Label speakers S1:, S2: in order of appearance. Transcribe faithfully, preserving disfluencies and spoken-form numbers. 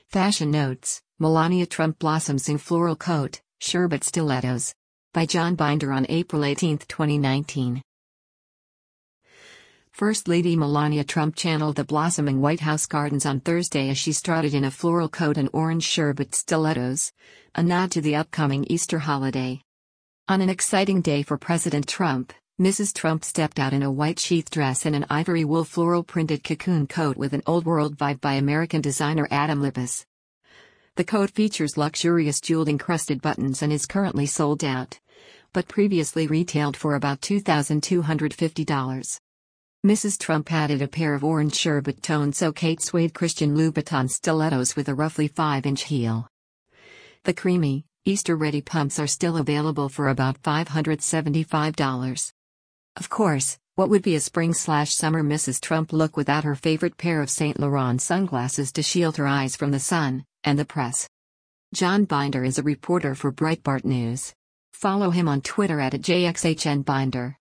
S1: Fashion Notes, Melania Trump blossoms in floral coat, sherbet stilettos. By John Binder on April eighteenth, twenty nineteen. First Lady Melania Trump channeled the blossoming White House gardens on Thursday as she strutted in a floral coat and orange sherbet stilettos, a nod to the upcoming Easter holiday. On an exciting day for President Trump, Missus Trump stepped out in a white sheath dress and an ivory wool floral printed cocoon coat with an old world vibe by American designer Adam Lippes. The coat features luxurious jeweled encrusted buttons and is currently sold out, but previously retailed for about two thousand two hundred fifty dollars. Missus Trump added a pair of orange sherbet tone so Kate suede Christian Louboutin stilettos with a roughly five inch heel. The creamy, Easter-ready pumps are still available for about five hundred seventy-five dollars. Of course, what would be a spring-slash-summer Missus Trump look without her favorite pair of Saint Laurent sunglasses to shield her eyes from the sun and the press? John Binder is a reporter for Breitbart News. Follow him on Twitter at J X H N Binder.